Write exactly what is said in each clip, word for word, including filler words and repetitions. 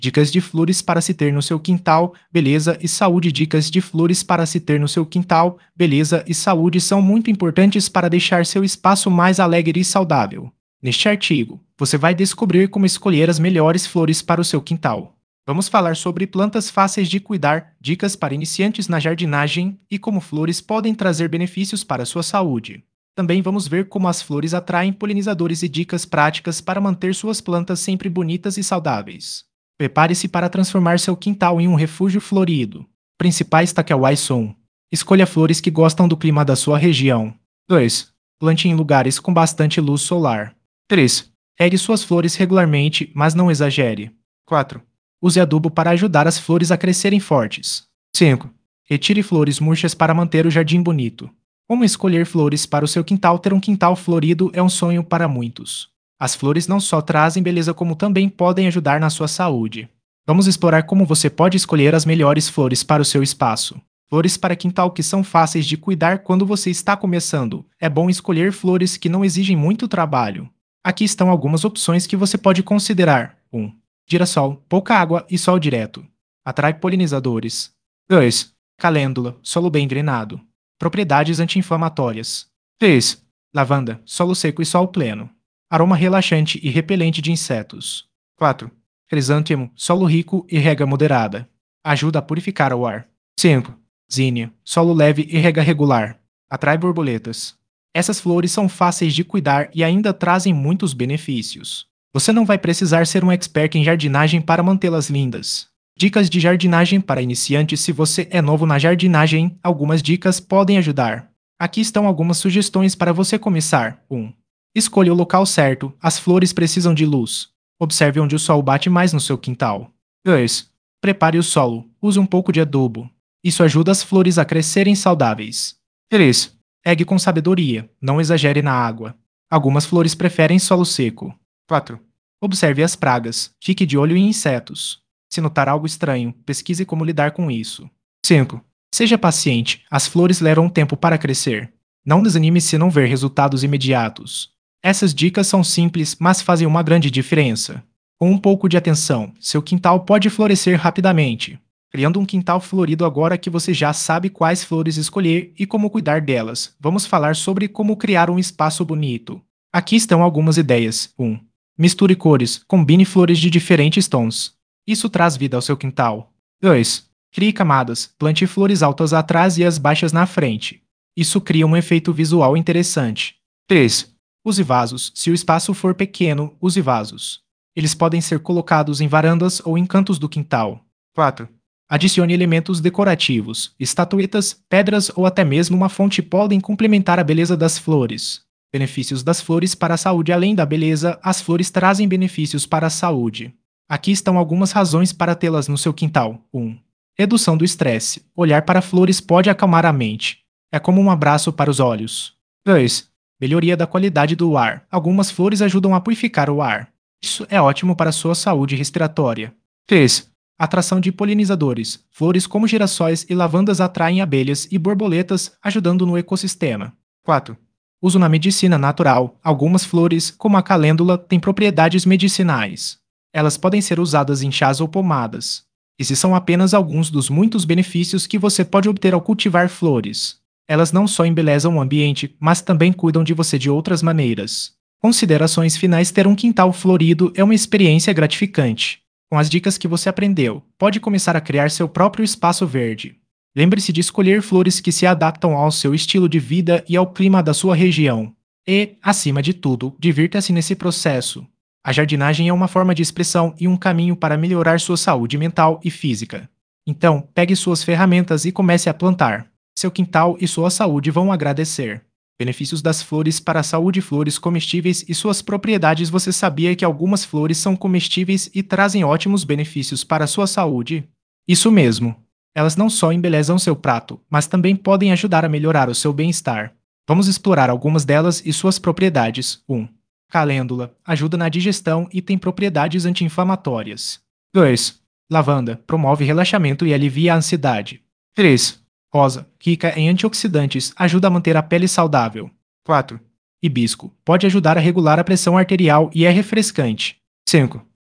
Dicas de flores para se ter no seu quintal, beleza e saúde. Dicas de flores para se ter no seu quintal, beleza e saúde são muito importantes para deixar seu espaço mais alegre e saudável. Neste artigo, você vai descobrir como escolher as melhores flores para o seu quintal. Vamos falar sobre plantas fáceis de cuidar, dicas para iniciantes na jardinagem e como flores podem trazer benefícios para a sua saúde. Também vamos ver como as flores atraem polinizadores e dicas práticas para manter suas plantas sempre bonitas e saudáveis. Prepare-se para transformar seu quintal em um refúgio florido. Principais taqueuais são: escolha flores que gostam do clima da sua região. dois. Plante em lugares com bastante luz solar. três. Regue suas flores regularmente, mas não exagere. quatro. Use adubo para ajudar as flores a crescerem fortes. cinco. Retire flores murchas para manter o jardim bonito. Como escolher flores para o seu quintal? Ter um quintal florido é um sonho para muitos. As flores não só trazem beleza como também podem ajudar na sua saúde. Vamos explorar como você pode escolher as melhores flores para o seu espaço. Flores para quintal que são fáceis de cuidar quando você está começando. É bom escolher flores que não exigem muito trabalho. Aqui estão algumas opções que você pode considerar. um. Girassol, pouca água e sol direto. Atrai polinizadores. dois. Calêndula, solo bem drenado. Propriedades anti-inflamatórias. três. Lavanda, solo seco e sol pleno. Aroma relaxante e repelente de insetos. quatro. Crisântemo, solo rico e rega moderada. Ajuda a purificar o ar. cinco. Zinnia, solo leve e rega regular. Atrai borboletas. Essas flores são fáceis de cuidar e ainda trazem muitos benefícios. Você não vai precisar ser um expert em jardinagem para mantê-las lindas. Dicas de jardinagem para iniciantes. Se você é novo na jardinagem, algumas dicas podem ajudar. Aqui estão algumas sugestões para você começar. um. Escolha o local certo. As flores precisam de luz. Observe onde o sol bate mais no seu quintal. dois. Prepare o solo. Use um pouco de adubo. Isso ajuda as flores a crescerem saudáveis. três. Regue com sabedoria. Não exagere na água. Algumas flores preferem solo seco. quatro. Observe as pragas. Fique de olho em insetos. Se notar algo estranho, pesquise como lidar com isso. cinco. Seja paciente. As flores levam tempo para crescer. Não desanime se não ver resultados imediatos. Essas dicas são simples, mas fazem uma grande diferença. Com um pouco de atenção, seu quintal pode florescer rapidamente. Criando um quintal florido. Agora que você já sabe quais flores escolher e como cuidar delas, vamos falar sobre como criar um espaço bonito. Aqui estão algumas ideias. um. Misture cores. Combine flores de diferentes tons. Isso traz vida ao seu quintal. dois. Crie camadas. Plante flores altas atrás e as baixas na frente. Isso cria um efeito visual interessante. três. Use vasos. Se o espaço for pequeno, use vasos. Eles podem ser colocados em varandas ou em cantos do quintal. quatro. Adicione elementos decorativos. Estatuetas, pedras ou até mesmo uma fonte podem complementar a beleza das flores. Benefícios das flores para a saúde. Além da beleza, as flores trazem benefícios para a saúde. Aqui estão algumas razões para tê-las no seu quintal. um. Redução do estresse. Olhar para flores pode acalmar a mente. É como um abraço para os olhos. dois. Melhoria da qualidade do ar. Algumas flores ajudam a purificar o ar. Isso é ótimo para a sua saúde respiratória. três. Atração de polinizadores. Flores como girassóis e lavandas atraem abelhas e borboletas, ajudando no ecossistema. quatro. Uso na medicina natural. Algumas flores, como a calêndula, têm propriedades medicinais. Elas podem ser usadas em chás ou pomadas. Esses são apenas alguns dos muitos benefícios que você pode obter ao cultivar flores. Elas não só embelezam o ambiente, mas também cuidam de você de outras maneiras. Considerações finais. Ter um quintal florido é uma experiência gratificante. Com as dicas que você aprendeu, pode começar a criar seu próprio espaço verde. Lembre-se de escolher flores que se adaptam ao seu estilo de vida e ao clima da sua região. E, acima de tudo, divirta-se nesse processo. A jardinagem é uma forma de expressão e um caminho para melhorar sua saúde mental e física. Então, pegue suas ferramentas e comece a plantar. Seu quintal e sua saúde vão agradecer. Benefícios das flores para a saúde. Flores comestíveis e suas propriedades. Você sabia que algumas flores são comestíveis e trazem ótimos benefícios para a sua saúde? Isso mesmo. Elas não só embelezam seu prato, mas também podem ajudar a melhorar o seu bem-estar. Vamos explorar algumas delas e suas propriedades. um. Calêndula. Ajuda na digestão e tem propriedades anti-inflamatórias. dois. Lavanda. Promove relaxamento e alivia a ansiedade. três. Rosa. Rica em antioxidantes. Ajuda a manter a pele saudável. quatro. Hibisco. Pode ajudar a regular a pressão arterial e é refrescante. cinco.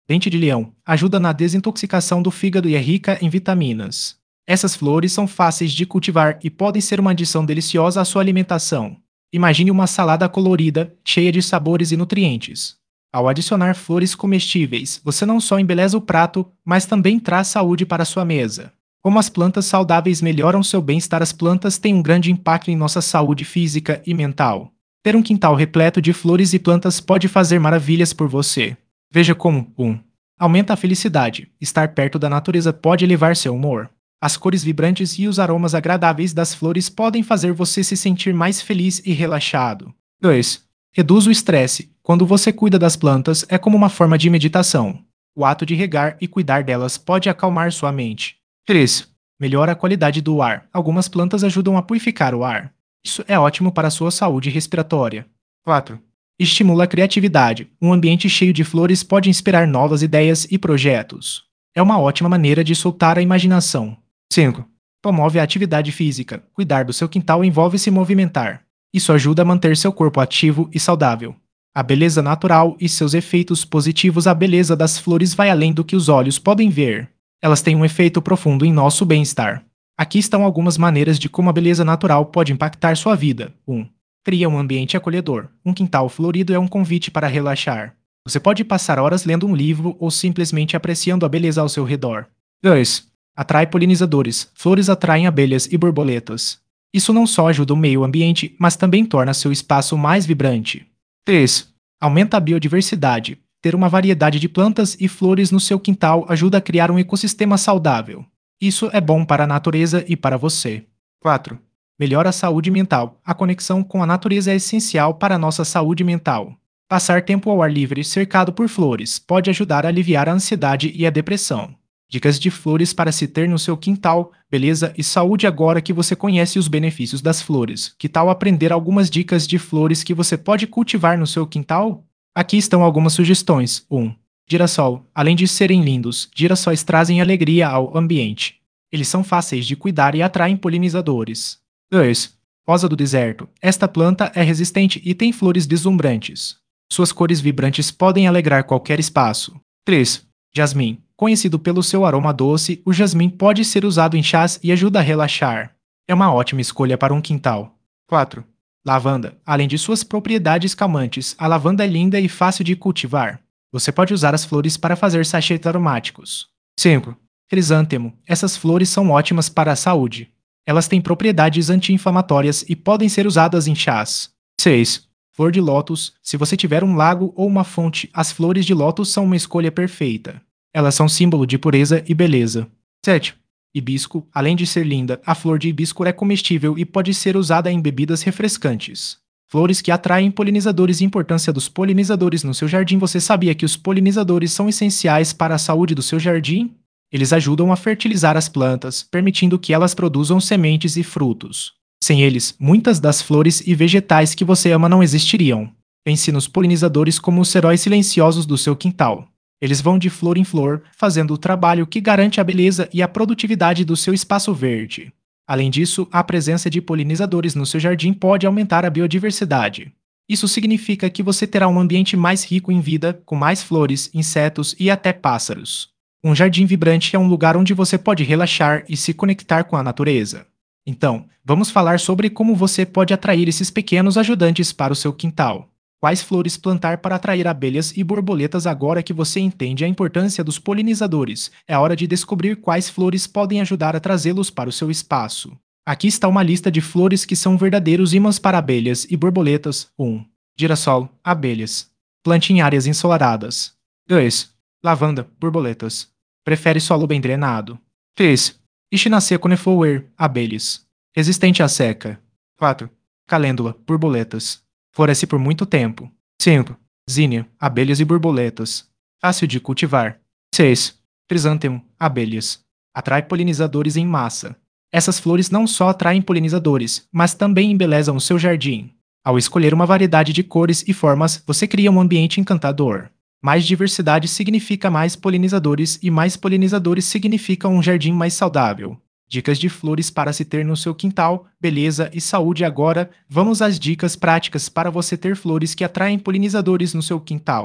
Dente de leão ajuda na desintoxicação do fígado e é rica em vitaminas. Essas flores são fáceis de cultivar e podem ser uma adição deliciosa à sua alimentação. Imagine uma salada colorida, cheia de sabores e nutrientes. Ao adicionar flores comestíveis, você não só embeleza o prato, mas também traz saúde para a sua mesa. Como as plantas saudáveis melhoram seu bem-estar, as plantas têm um grande impacto em nossa saúde física e mental. Ter um quintal repleto de flores e plantas pode fazer maravilhas por você. Veja como um aumenta a felicidade. Estar perto da natureza pode elevar seu humor. As cores vibrantes e os aromas agradáveis das flores podem fazer você se sentir mais feliz e relaxado. dois. Reduz o estresse. Quando você cuida das plantas, é como uma forma de meditação. O ato de regar e cuidar delas pode acalmar sua mente. três. Melhora a qualidade do ar. Algumas plantas ajudam a purificar o ar. Isso é ótimo para a sua saúde respiratória. quatro. Estimula a criatividade. Um ambiente cheio de flores pode inspirar novas ideias e projetos. É uma ótima maneira de soltar a imaginação. cinco. Promove a atividade física. Cuidar do seu quintal envolve se movimentar. Isso ajuda a manter seu corpo ativo e saudável. A beleza natural e seus efeitos positivos. A beleza das flores vai além do que os olhos podem ver. Elas têm um efeito profundo em nosso bem-estar. Aqui estão algumas maneiras de como a beleza natural pode impactar sua vida. um. Cria um ambiente acolhedor. Um quintal florido é um convite para relaxar. Você pode passar horas lendo um livro ou simplesmente apreciando a beleza ao seu redor. dois. Atrai polinizadores. Flores atraem abelhas e borboletas. Isso não só ajuda o meio ambiente, mas também torna seu espaço mais vibrante. três. Aumenta a biodiversidade. Ter uma variedade de plantas e flores no seu quintal ajuda a criar um ecossistema saudável. Isso é bom para a natureza e para você. quatro. Melhora a saúde mental. A conexão com a natureza é essencial para a nossa saúde mental. Passar tempo ao ar livre, cercado por flores, pode ajudar a aliviar a ansiedade e a depressão. Dicas de flores para se ter no seu quintal, beleza e saúde. Agora que você conhece os benefícios das flores, que tal aprender algumas dicas de flores que você pode cultivar no seu quintal? Aqui estão algumas sugestões. um. Girassol. Além de serem lindos, girassóis trazem alegria ao ambiente. Eles são fáceis de cuidar e atraem polinizadores. dois. Rosa do deserto. Esta planta é resistente e tem flores deslumbrantes. Suas cores vibrantes podem alegrar qualquer espaço. três. Jasmim. Conhecido pelo seu aroma doce, o jasmim pode ser usado em chás e ajuda a relaxar. É uma ótima escolha para um quintal. quatro. Lavanda. Além de suas propriedades calmantes, a lavanda é linda e fácil de cultivar. Você pode usar as flores para fazer sachês aromáticos. cinco. Crisântemo. Essas flores são ótimas para a saúde. Elas têm propriedades anti-inflamatórias e podem ser usadas em chás. seis. Flor de lótus. Se você tiver um lago ou uma fonte, as flores de lótus são uma escolha perfeita. Elas são símbolo de pureza e beleza. sete. Hibisco. Além de ser linda, a flor de hibisco é comestível e pode ser usada em bebidas refrescantes. Flores que atraem polinizadores. Importância dos polinizadores no seu jardim. Você sabia que os polinizadores são essenciais para a saúde do seu jardim? Eles ajudam a fertilizar as plantas, permitindo que elas produzam sementes e frutos. Sem eles, muitas das flores e vegetais que você ama não existiriam. Pense nos polinizadores como os heróis silenciosos do seu quintal. Eles vão de flor em flor, fazendo o trabalho que garante a beleza e a produtividade do seu espaço verde. Além disso, a presença de polinizadores no seu jardim pode aumentar a biodiversidade. Isso significa que você terá um ambiente mais rico em vida, com mais flores, insetos e até pássaros. Um jardim vibrante é um lugar onde você pode relaxar e se conectar com a natureza. Então, vamos falar sobre como você pode atrair esses pequenos ajudantes para o seu quintal. Quais flores plantar para atrair abelhas e borboletas? Agora que você entende a importância dos polinizadores, é hora de descobrir quais flores podem ajudar a trazê-los para o seu espaço. Aqui está uma lista de flores que são verdadeiros imãs para abelhas e borboletas. um. Girassol, abelhas. Plante em áreas ensolaradas. dois. Lavanda, borboletas. Prefere solo bem drenado. três. Echinacea coniflower, abelhas. Resistente à seca. quatro. Calêndula, borboletas. Floresce por muito tempo. cinco. Zinnia, abelhas e borboletas. Fácil de cultivar. seis. Crisântemo, abelhas. Atrai polinizadores em massa. Essas flores não só atraem polinizadores, mas também embelezam o seu jardim. Ao escolher uma variedade de cores e formas, você cria um ambiente encantador. Mais diversidade significa mais polinizadores e mais polinizadores significa um jardim mais saudável. Dicas de flores para se ter no seu quintal, beleza e saúde. Agora, vamos às dicas práticas para você ter flores que atraem polinizadores no seu quintal.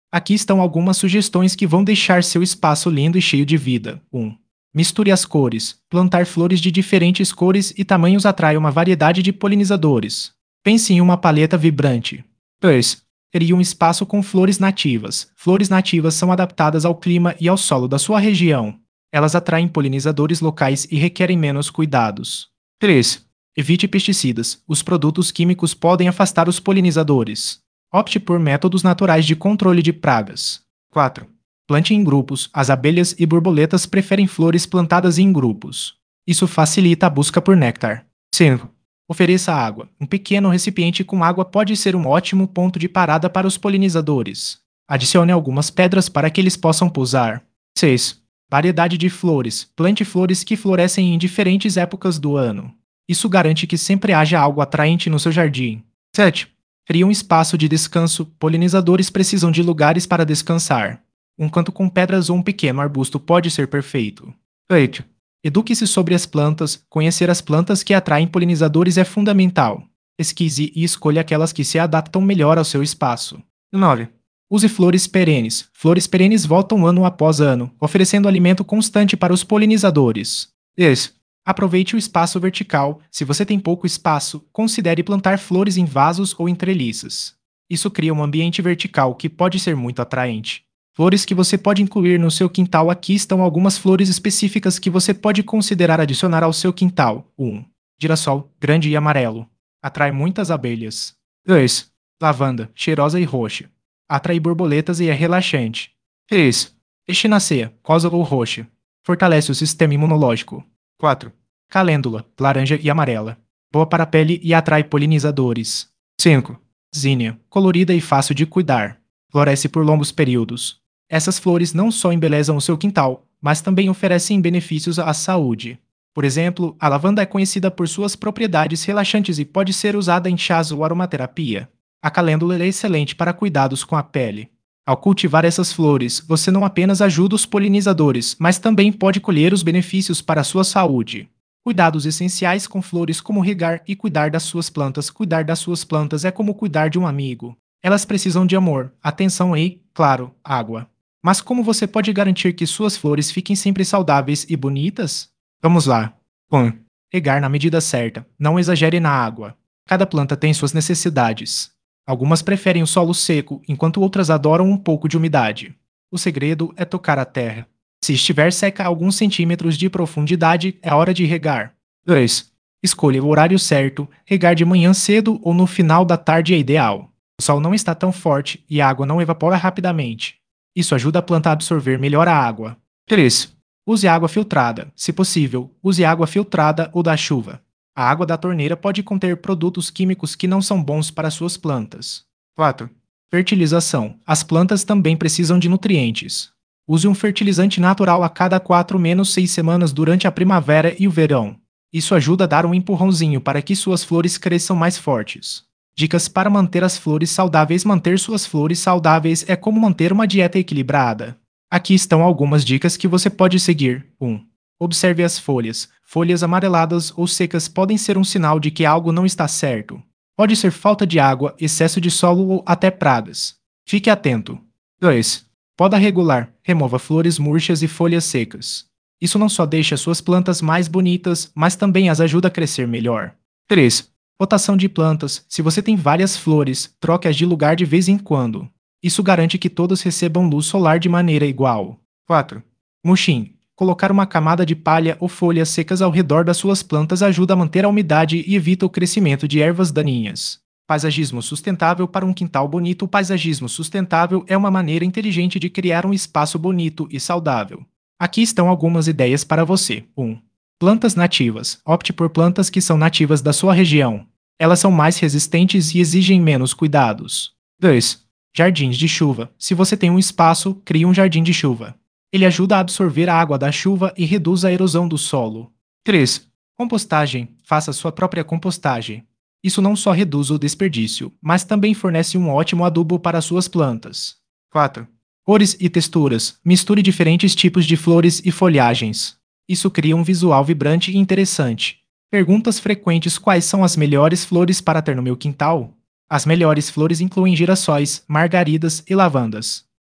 Aqui estão algumas sugestões que vão deixar seu espaço lindo e cheio de vida. um. Misture as cores. Plantar flores de diferentes cores e tamanhos atrai uma variedade de polinizadores. Pense em uma paleta vibrante. dois. Crie um espaço com flores nativas. Flores nativas são adaptadas ao clima e ao solo da sua região. Elas atraem polinizadores locais e requerem menos cuidados. três. Evite pesticidas. Os produtos químicos podem afastar os polinizadores. Opte por métodos naturais de controle de pragas. quatro. Plante em grupos. As abelhas e borboletas preferem flores plantadas em grupos. Isso facilita a busca por néctar. cinco. Ofereça água. Um pequeno recipiente com água pode ser um ótimo ponto de parada para os polinizadores. Adicione algumas pedras para que eles possam pousar. seis. Variedade de flores. Plante flores que florescem em diferentes épocas do ano. Isso garante que sempre haja algo atraente no seu jardim. sete. Crie um espaço de descanso. Polinizadores precisam de lugares para descansar. Um canto com pedras ou um pequeno arbusto pode ser perfeito. oito. Eduque-se sobre as plantas. Conhecer as plantas que atraem polinizadores é fundamental. Pesquise e escolha aquelas que se adaptam melhor ao seu espaço. nove. Use flores perenes. Flores perenes voltam ano após ano, oferecendo alimento constante para os polinizadores. dez. Aproveite o espaço vertical. Se você tem pouco espaço, considere plantar flores em vasos ou em treliças. Isso cria um ambiente vertical que pode ser muito atraente. Flores que você pode incluir no seu quintal. Aqui estão algumas flores específicas que você pode considerar adicionar ao seu quintal. um. Girassol, grande e amarelo. Atrai muitas abelhas. dois. Lavanda, cheirosa e roxa. Atrai borboletas e é relaxante. três. Echinacea, rosa ou roxa. Fortalece o sistema imunológico. quatro. Calêndula, laranja e amarela. Boa para a pele e atrai polinizadores. cinco. Zinnia, colorida e fácil de cuidar. Floresce por longos períodos. Essas flores não só embelezam o seu quintal, mas também oferecem benefícios à saúde. Por exemplo, a lavanda é conhecida por suas propriedades relaxantes e pode ser usada em chás ou aromaterapia. A calêndula é excelente para cuidados com a pele. Ao cultivar essas flores, você não apenas ajuda os polinizadores, mas também pode colher os benefícios para a sua saúde. Cuidados essenciais com flores como regar e cuidar das suas plantas. Cuidar das suas plantas é como cuidar de um amigo. Elas precisam de amor, atenção e, claro, água. Mas como você pode garantir que suas flores fiquem sempre saudáveis e bonitas? Vamos lá. um. Regar na medida certa. Não exagere na água. Cada planta tem suas necessidades. Algumas preferem o solo seco, enquanto outras adoram um pouco de umidade. O segredo é tocar a terra. Se estiver seca a alguns centímetros de profundidade, é hora de regar. dois. Escolha o horário certo. Regar de manhã cedo ou no final da tarde é ideal. O sol não está tão forte e a água não evapora rapidamente. Isso ajuda a planta a absorver melhor a água. três. Use água filtrada. Se possível, use água filtrada ou da chuva. A água da torneira pode conter produtos químicos que não são bons para suas plantas. quatro. Fertilização. As plantas também precisam de nutrientes. Use um fertilizante natural a cada quatro menos seis semanas durante a primavera e o verão. Isso ajuda a dar um empurrãozinho para que suas flores cresçam mais fortes. Dicas para manter as flores saudáveis. Manter suas flores saudáveis é como manter uma dieta equilibrada. Aqui estão algumas dicas que você pode seguir. um. Observe as folhas. Folhas amareladas ou secas podem ser um sinal de que algo não está certo. Pode ser falta de água, excesso de solo ou até pragas. Fique atento. dois. Poda regular. Remova flores murchas e folhas secas. Isso não só deixa suas plantas mais bonitas, mas também as ajuda a crescer melhor. três. Rotação de plantas. Se você tem várias flores, troque-as de lugar de vez em quando. Isso garante que todas recebam luz solar de maneira igual. quatro. Mulching. Colocar uma camada de palha ou folhas secas ao redor das suas plantas ajuda a manter a umidade e evita o crescimento de ervas daninhas. Paisagismo sustentável para um quintal bonito. O paisagismo sustentável é uma maneira inteligente de criar um espaço bonito e saudável. Aqui estão algumas ideias para você. um. Plantas nativas. Opte por plantas que são nativas da sua região. Elas são mais resistentes e exigem menos cuidados. dois. Jardins de chuva. Se você tem um espaço, crie um jardim de chuva. Ele ajuda a absorver a água da chuva e reduz a erosão do solo. três. Compostagem. Faça sua própria compostagem. Isso não só reduz o desperdício, mas também fornece um ótimo adubo para suas plantas. quatro. Cores e texturas. Misture diferentes tipos de flores e folhagens. Isso cria um visual vibrante e interessante. Perguntas frequentes: quais são as melhores flores para ter no meu quintal? As melhores flores incluem girassóis, margaridas e lavandas.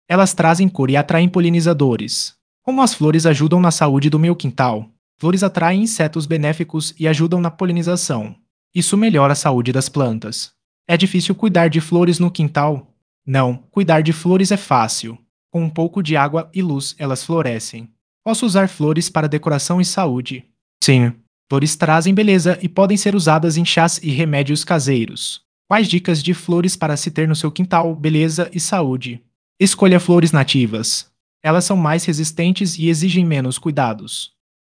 Elas trazem cor e atraem polinizadores. Como as flores ajudam na saúde do meu quintal? Flores atraem insetos benéficos e ajudam na polinização. Isso melhora a saúde das plantas. É difícil cuidar de flores no quintal? Não, cuidar de flores é fácil. Com um pouco de água e luz, elas florescem. Posso usar flores para decoração e saúde. Sim, flores trazem beleza e podem ser usadas em chás e remédios caseiros. Quais dicas de flores para se ter no seu quintal, beleza e saúde? Escolha flores nativas. Elas são mais resistentes e exigem menos cuidados.